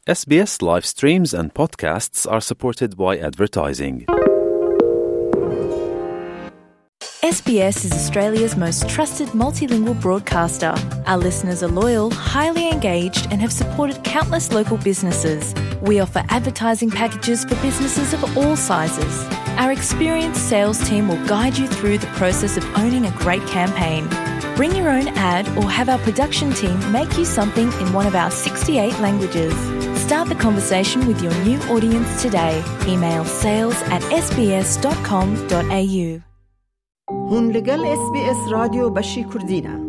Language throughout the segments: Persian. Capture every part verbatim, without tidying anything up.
S B S live streams and podcasts are supported by advertising. S B S is Australia's most trusted multilingual broadcaster. Our listeners are loyal, highly engaged, and have supported countless local businesses. We offer advertising packages for businesses of all sizes. Our experienced sales team will guide you through the process of owning a great campaign. Bring your own ad or have our production team make you something in one of our sixty-eight languages. Start the conversation with your new audience today. Email sales at s b s dot com dot a u. هون لگل اس بی اس رادیو بشی کردینه.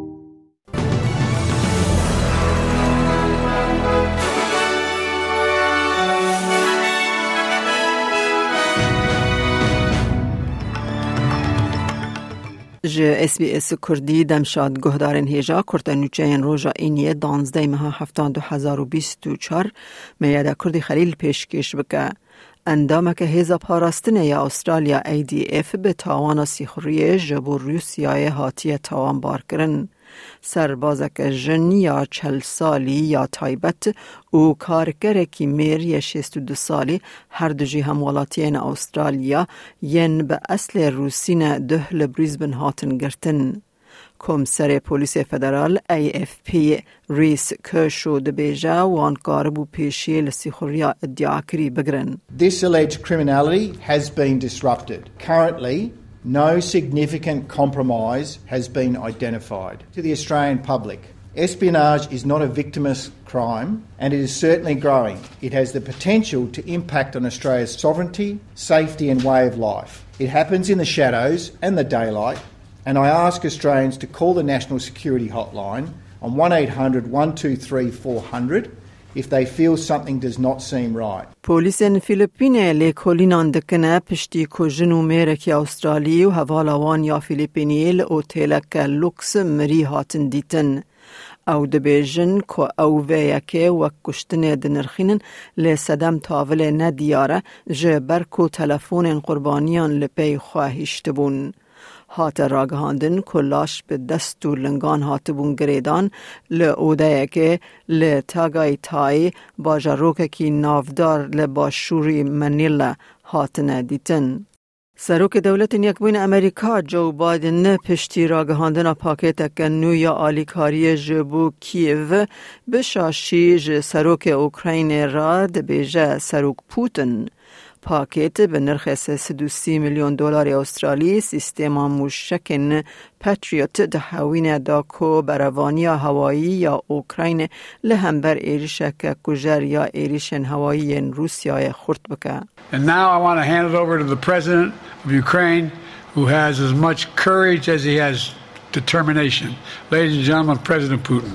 ج اس بی اس کردی دمشاد گهدارن هیجا کرتنوچه این روژا اینیه دانزده ماه هفتان دو هزار و بیست و چار میاده کردی خلیل پیشکش بکه. اندامه که هیزا پاراستنه یا استرالیا ای دی اف به تاوان سیخوریه جبو روسیای هاتیه تاوان بار کرن. سربازه که جن یا چل سالی یا تایبت و کارکره که میر یا شیست و دو سالی هر دو جی همولاتین استرالیا ین به اصل روسین ده لبریزبن هاتن گرتن. کمسر پولیس فدرال ای اف پی ریس کرشو دبیجا وان کاربو پیشی لسیخوریا ادعا کری بگرن. This alleged criminality has been disrupted. Currently, no significant compromise has been identified. To the Australian public, espionage is not a victimless crime and it is certainly growing. It has the potential to impact on Australia's sovereignty, safety and way of life. It happens in the shadows and the daylight. And I ask Australians to call the National Security Hotline on one eight hundred one two three four hundred if they feel something does not seem right. پولیسین فیلیپینه لیکولینان دکنه پشتی کجن و میرکی استرالی و هوالوان یا فیلیپینی لأوتیلک لوکس مری هاتن دیتن. او دبیجن که او ویکه و کشتن دنرخینن لسدم تاول ندیاره جبر که تلفون قربانیان لپی خواهیشت بون. هات راگهاندن کلاش به دست و لنگان هات بون گریدان لعوده که لتاگای تای باجاروک کی نافدار لباشوری منیلا هات ندیتن. سروک دولت یکبوین امریکا جو بایدن پشتی راگهاندن پاکت نو یا آلیکاری جبو کیو بشاشی ج سروک اوکراین را دبیجه سروک پوتن. پاکت به نرخ سیصد و سی میلیون دلار استرالی سیستم موشکن پاتریوت دهاوین داکو بروانی هوایی یا اوکراین لهمبر ایریشک کجر یا ایریشن هوایی روسیای خورد بکه. And now I want to hand it over to the president of Ukraine who has as much courage as he has determination. Ladies and gentlemen, President Putin.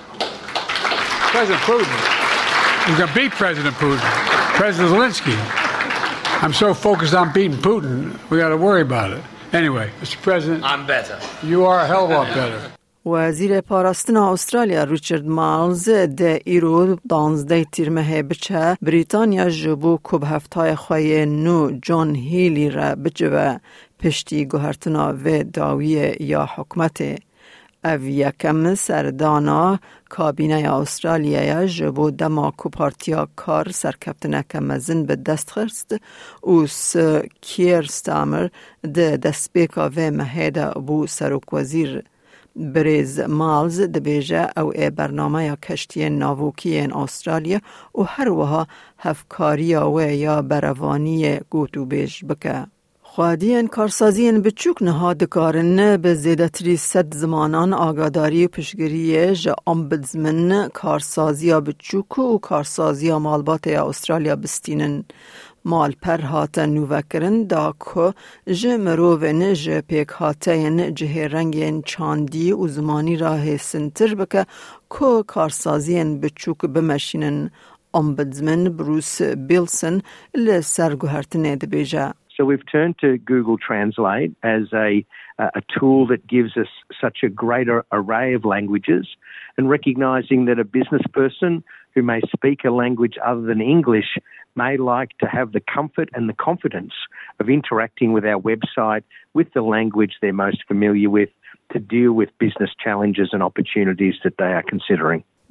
President Putin. We're going to beat President Putin. President Zelensky. I'm so focused on beating Putin, we got to worry about it. Anyway, Mister President, I'm better. You are a hell of a lot better. وزیر پاراستن استرالیا ریچارد مالز ده ایرو دانزده تیر ماه بچه بریتانیا جبو کب هفتای خواه نو جان هیلی را بجوه پشتی گوهرتنا و داوی یا حکمت. او یکم سردانا کابینه استرالیا جبو دما کو پارتیا کار سرکپتنه که مزن به دست خرست و س کیر ستامر ده دستبیکا و مهیده بو سروک وزیر بریز مالز دبیجه او ای برنامه یا کشتی ناووکی این استرالیا و هر وها هفکاری و یا بروانی گوتو بیش بکه. خواهدین کارسازین بچوک نهاد کارن به زیدتری صد زمانان آگاداری و پشگیری جا امبدزمن کارسازی بچوک و کارسازی مالبات استرالیا بستینن. مال پر هاتن نوکرن دا که جه مروون جه پیک هاتین جه رنگین چاندی و زمانی راه سنتر بکه که کارسازین بچوک بمشینن. امبدزمن بروس بیلسن لسرگوهرتنه دبیجه. So we've turned to Google Translate as a, a tool that gives us such a greater array of languages, and recognising that a business person who may speak a language other than English may like to have the comfort and the confidence of interacting with our website with the language they're most familiar with to deal with business challenges and opportunities that they are considering.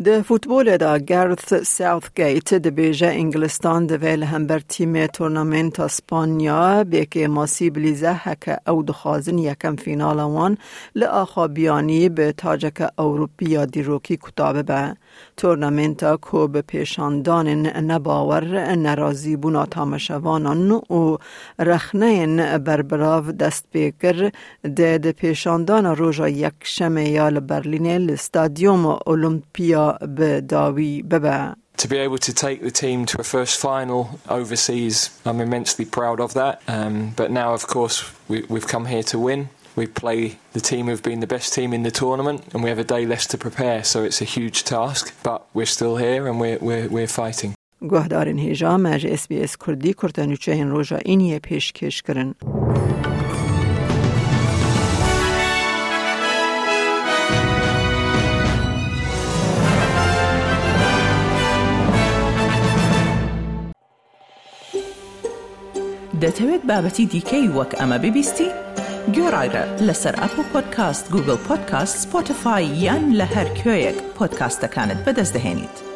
ده فوتبول دا گارث ساوثگیت ده بیجه انگلستان ده ویل همبر تیم تورنامنت اسپانیا بیکه ماسی بلیزه هکه او دخوازن یکم فینال وان لآخابیانی به تاجک اوروپیا دیروکی کتابه به تورنامنت کو به پیشاندان نباور نرازی بونا تامشوانان و رخنین بربراو دست بیکر ده ده پیشاندان روژا یک شمه یال برلین لستادیوم اولمپیا به داوی ببه. To be able to take the team to a first final overseas, I'm immensely proud of that. Um, but now, of course, we, we've come here to win. We play the team who've been the best team in the tournament, and we have a day less to prepare, so it's a huge task. But we're still here, and we're we're we're fighting. گوهدارین هیجا مج اس بی اس کردی کرتنوچه این روژا اینیه پیشکش کرن. دەتەوێت بابەتی دیکەی وەک ئەمە ببیستی؟ گۆڕایرە لەسەر ئەپل پۆدکاست، گوگل پۆدکاست، سپۆتیفای یان لە هەر کوێیەک پۆدکاستەکانت بەدەست دەهێنیت.